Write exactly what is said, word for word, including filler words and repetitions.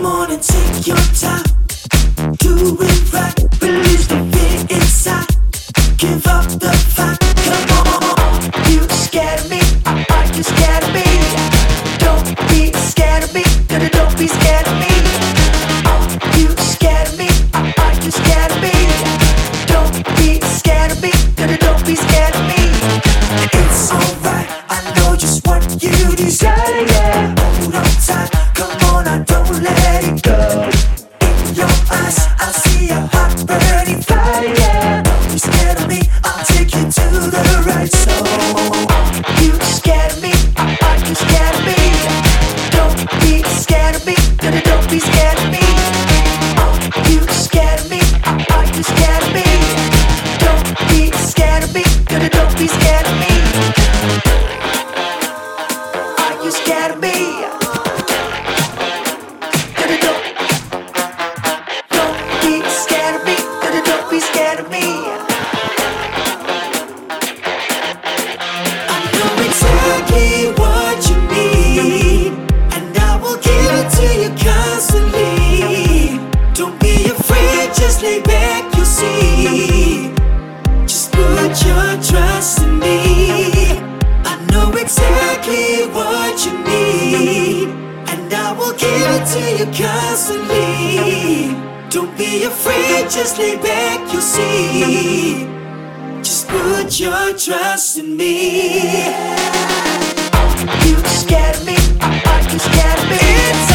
Come on and take your time, do it right, release the fear inside, give up the fight. Come on, you scared of me, are you scared of me? Don't be scared of me, don't be scared of me. You scared of me, are you scared of me? Don't be scared of me, don't be scared of me. It's alright, I know just what you desire, yeah. Hold on tight, come on, I don't let it go. In your eyes, I see a hot burning fire, yeah. Don't be scared of me, I'll take you to the right. So, you scared of me, are you scared of me? Don't be scared of me, don't be scared of me. You scared of me, are you scared of me? Don't be scared of me, don't be scared of me. Are you scared of me? Lay back, you'll see. Just put your trust in me. I know exactly what you need, and I will give it to you constantly. Don't be afraid, just lay back, you'll see. Just put your trust in me. You scared of me, are you scared of me?